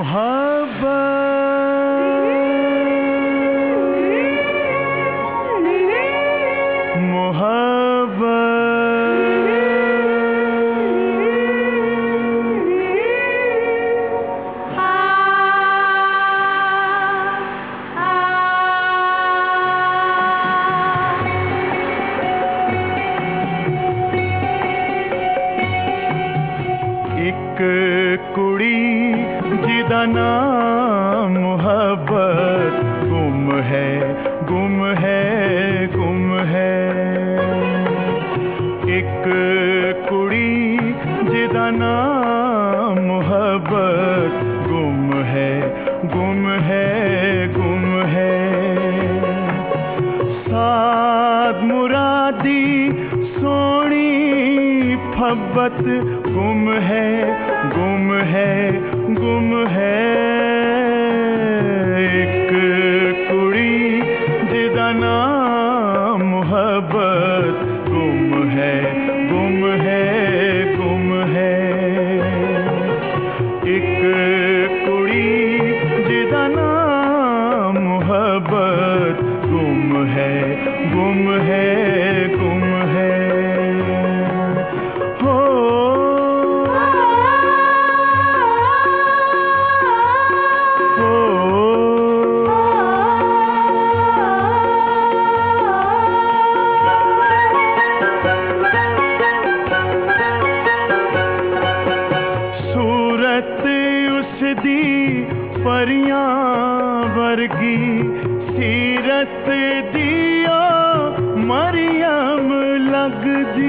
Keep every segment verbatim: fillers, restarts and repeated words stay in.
एक कुड़ी जिदा नाम मुहब्बत गुम है गुम है गुम है। एक कुड़ी जिदा नाम मुहब्बत गुम है गुम है गुम है। साद मुरादी सोनी फब्बत गुम है गुम है गुम है। एक कुड़ी जिदा नाम मुहब्बत गुम है गुम है गुम है। एक कुड़ी जिदा नाम मुहब्बत गुम है गुम है गुम है। परियां वर्गी सीरत दियो मरियम लगदी।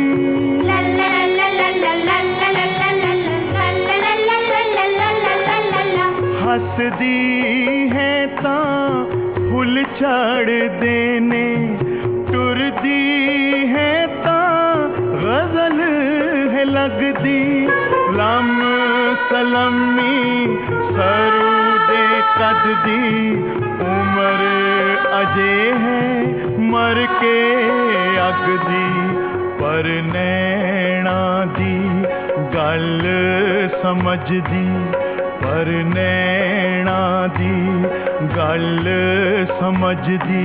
हसदी है तां फुल चढ़ देने, टुरदी है तां गजल है लगदी। लम सलमी सरू कद दी उम्र अजे है मर के अगदी। पर नैना दी गल समझदी, पर नैना दी गल समझदी।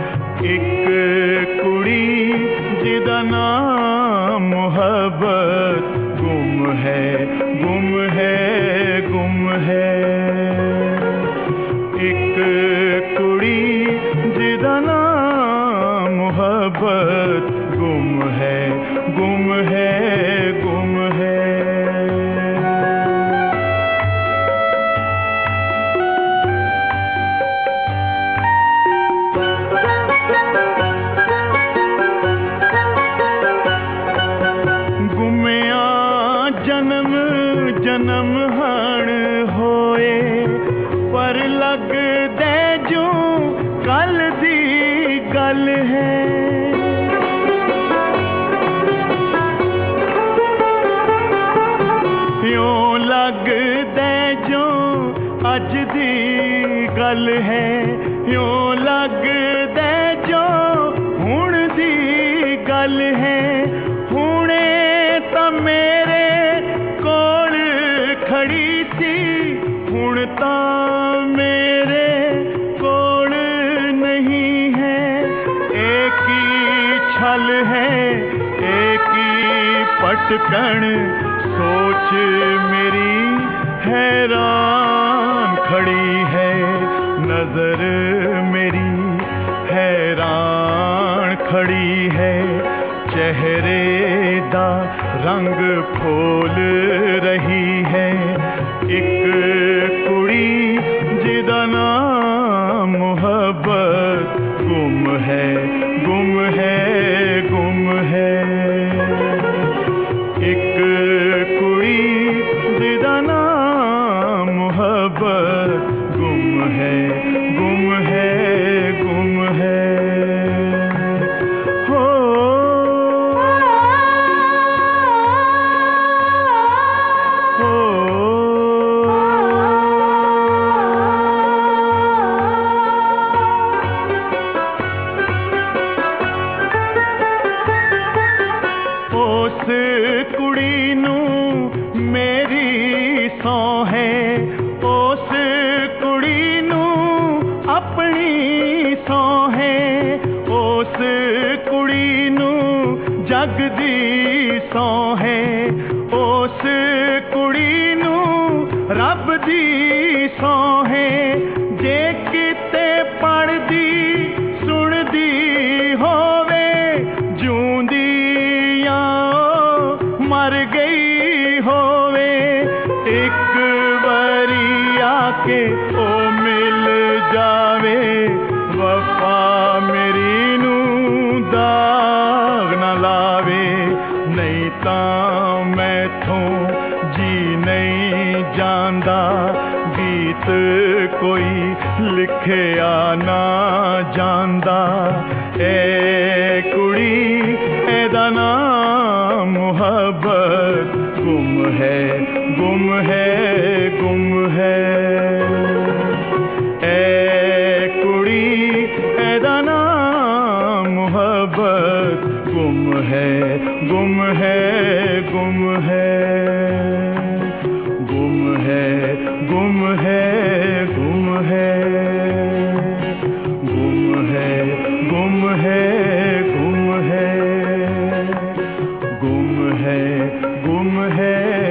एक कुड़ी जिदा नाम मुहब्बत गुम है गुम है गुम है। एक कुड़ी जिदा नाम मुहब्बत गुम है गुम है गुम है। गुमिया जन्म जन्म हण होए, पर लग दे जो कल दी गल है। यूं लग दे जो अज दी गल है। यूं लग दे जो हुण दी गल है। हुणे तां मेरे कोल खड़ी सी, हुण तां मेरे कोल नहीं है। एक ही छल है एक ही पटकन, सोच मेरी हैरान खड़ी है। नजर मेरी हैरान खड़ी है। चेहरे दा रंग खोल रही है। एक कुड़ी जिदा नाम मुहब्बत गुम है गुम है गुम है। एक कुड़ी जिदा नाम मुहब्बत गुम है गुम है गुम है। उस कुड़ी नू मेरी सौं है, उस उस कुड़ी नू जग दी सौं है, उस कुड़ी नू रब दी सौं है। जे किते पढ़दी सुनदी होवे, जूंदी या मर गई होवे, एक बारी आके ओ मिल जावे, वफा मेरी नू दाग न लावे। नहीं तां मैथों जी नहीं जांदा, गीत कोई लिखिया ना जांदा। ए कुड़ी एदा नाम मुहब्बत, गुम है गुम है गुम है। ए कुड़ी एदा नाम मुहब्बत, गुम है गुम है गुम है। गुम है गुम है गुम है। गुम है गुम है गुम है। गुम है गुम है